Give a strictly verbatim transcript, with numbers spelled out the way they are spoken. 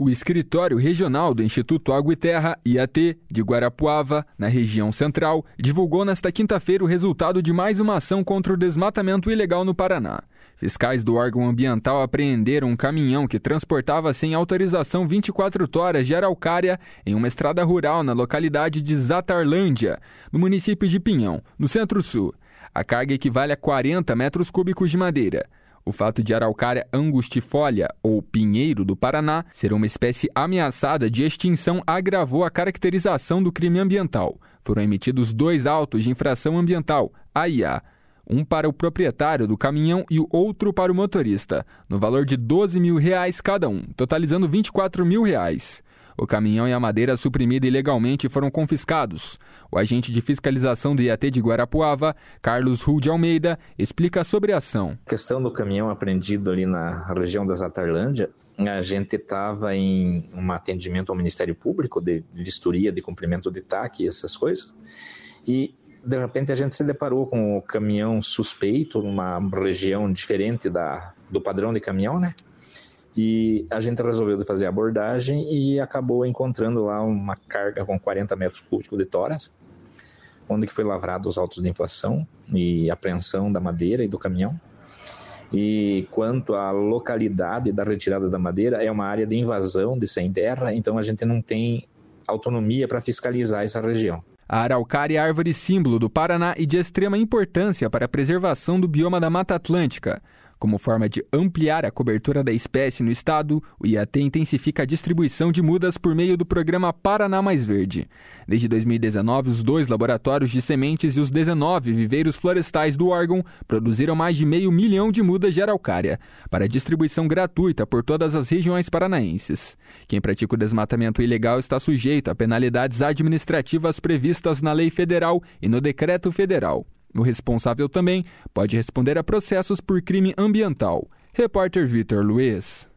O Escritório Regional do Instituto Água e Terra, I A T, de Guarapuava, na região central, divulgou nesta quinta-feira o resultado de mais uma ação contra o desmatamento ilegal no Paraná. Fiscais do órgão ambiental apreenderam um caminhão que transportava sem autorização vinte e quatro toras de araucária em uma estrada rural na localidade de Zatarlândia, no município de Pinhão, no Centro-Sul. A carga equivale a quarenta metros cúbicos de madeira. O fato de araucária angustifolia, ou pinheiro do Paraná, ser uma espécie ameaçada de extinção agravou a caracterização do crime ambiental. Foram emitidos dois autos de infração ambiental, A I A, um para o proprietário do caminhão e o outro para o motorista, no valor de doze mil reais cada um, totalizando vinte e quatro mil reais. O caminhão e a madeira suprimida ilegalmente foram confiscados. O agente de fiscalização do I A T de Guarapuava, Carlos Ru de Almeida, explica sobre a ação. A questão do caminhão apreendido ali na região da Zatarlândia, a gente estava em um atendimento ao Ministério Público de vistoria, de cumprimento de T A C e essas coisas, e de repente a gente se deparou com o caminhão suspeito numa região diferente da, do padrão de caminhão, né? E a gente resolveu de fazer a abordagem e acabou encontrando lá uma carga com quarenta metros cúbicos de toras, onde que foi lavrado os autos de infração e apreensão da madeira e do caminhão. E quanto à localidade da retirada da madeira, é uma área de invasão de sem terra, então a gente não tem autonomia para fiscalizar essa região. A araucária é árvore símbolo do Paraná e de extrema importância para a preservação do bioma da Mata Atlântica. Como forma de ampliar a cobertura da espécie no estado, o I A T intensifica a distribuição de mudas por meio do programa Paraná Mais Verde. Desde dois mil e dezenove, os dois laboratórios de sementes e os dezenove viveiros florestais do órgão produziram mais de meio milhão de mudas de araucária, para distribuição gratuita por todas as regiões paranaenses. Quem pratica o desmatamento ilegal está sujeito a penalidades administrativas previstas na lei federal e no decreto federal. O responsável também pode responder a processos por crime ambiental. Repórter Vitor Luiz.